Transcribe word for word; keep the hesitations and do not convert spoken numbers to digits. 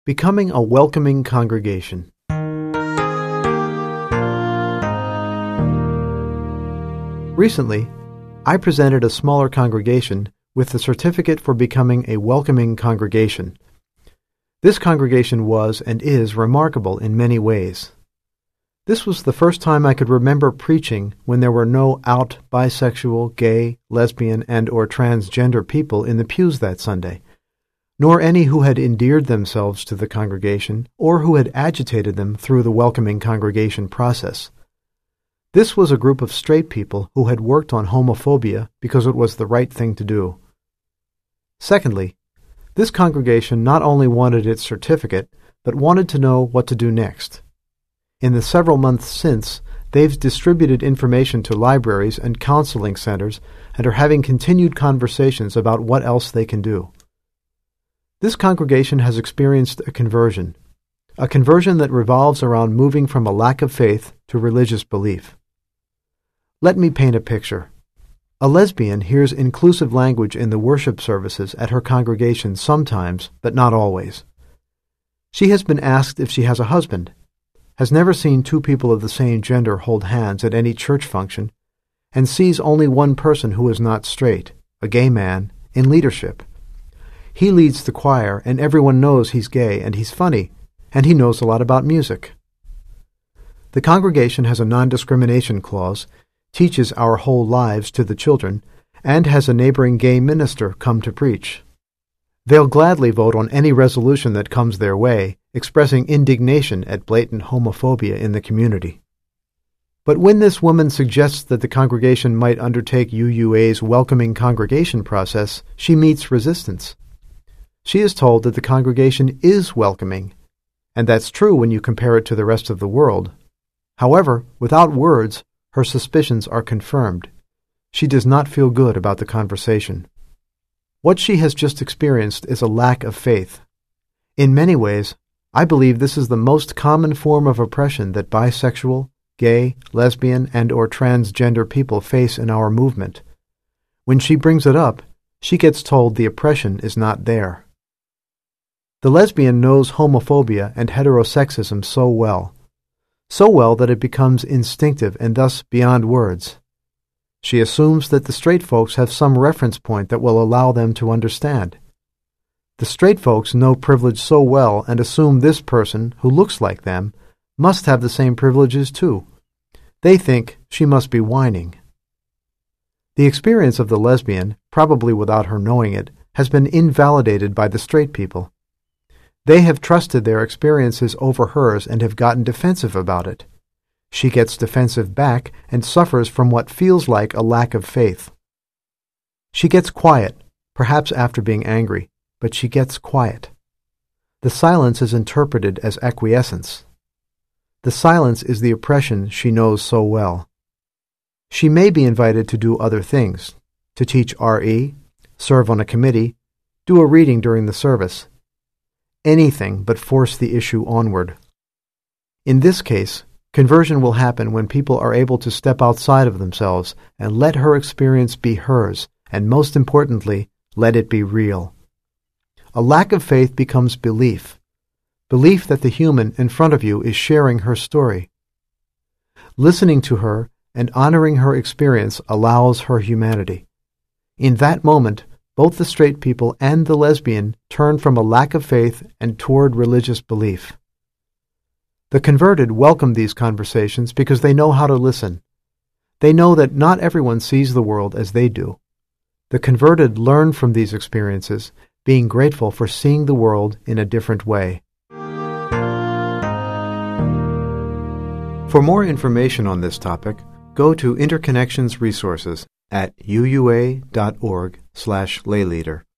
Becoming a welcoming congregation. Recently, I presented a smaller congregation with the certificate for becoming a welcoming congregation. This congregation was and is remarkable in many ways. This was the first time I could remember preaching when there were no out bisexual, gay, lesbian, and or transgender people in the pews that Sunday, nor any who had endeared themselves to the congregation or who had agitated them through the welcoming congregation process. This was a group of straight people who had worked on homophobia because it was the right thing to do. Secondly, this congregation not only wanted its certificate, but wanted to know what to do next. In the several months since, they've distributed information to libraries and counseling centers and are having continued conversations about what else they can do. This congregation has experienced a conversion, a conversion that revolves around moving from a lack of faith to religious belief. Let me paint a picture. A lesbian hears inclusive language in the worship services at her congregation sometimes, but not always. She has been asked if she has a husband, has never seen two people of the same gender hold hands at any church function, and sees only one person who is not straight, a gay man, in leadership. He leads the choir, and everyone knows he's gay, and he's funny, and he knows a lot about music. The congregation has a non-discrimination clause, teaches our whole lives to the children, and has a neighboring gay minister come to preach. They'll gladly vote on any resolution that comes their way, expressing indignation at blatant homophobia in the community. But when this woman suggests that the congregation might undertake U U A's welcoming congregation process, she meets resistance. She is told that the congregation is welcoming, and that's true when you compare it to the rest of the world. However, without words, her suspicions are confirmed. She does not feel good about the conversation. What she has just experienced is a lack of faith. In many ways, I believe this is the most common form of oppression that bisexual, gay, lesbian, and or transgender people face in our movement. When she brings it up, she gets told the oppression is not there. The lesbian knows homophobia and heterosexism so well, so well that it becomes instinctive and thus beyond words. She assumes that the straight folks have some reference point that will allow them to understand. The straight folks know privilege so well and assume this person, who looks like them, must have the same privileges too. They think she must be whining. The experience of the lesbian, probably without her knowing it, has been invalidated by the straight people. They have trusted their experiences over hers and have gotten defensive about it. She gets defensive back and suffers from what feels like a lack of faith. She gets quiet, perhaps after being angry, but she gets quiet. The silence is interpreted as acquiescence. The silence is the oppression she knows so well. She may be invited to do other things, to teach R E, serve on a committee, do a reading during the service. Anything but force the issue onward. In this case, conversion will happen when people are able to step outside of themselves and let her experience be hers, and most importantly, let it be real. A lack of faith becomes belief. Belief that the human in front of you is sharing her story. Listening to her and honoring her experience allows her humanity. In that moment, both the straight people and the lesbian turn from a lack of faith and toward religious belief. The converted welcome these conversations because they know how to listen. They know that not everyone sees the world as they do. The converted learn from these experiences, being grateful for seeing the world in a different way. For more information on this topic, go to Interconnections Resources at u u a dot org slash lay leader.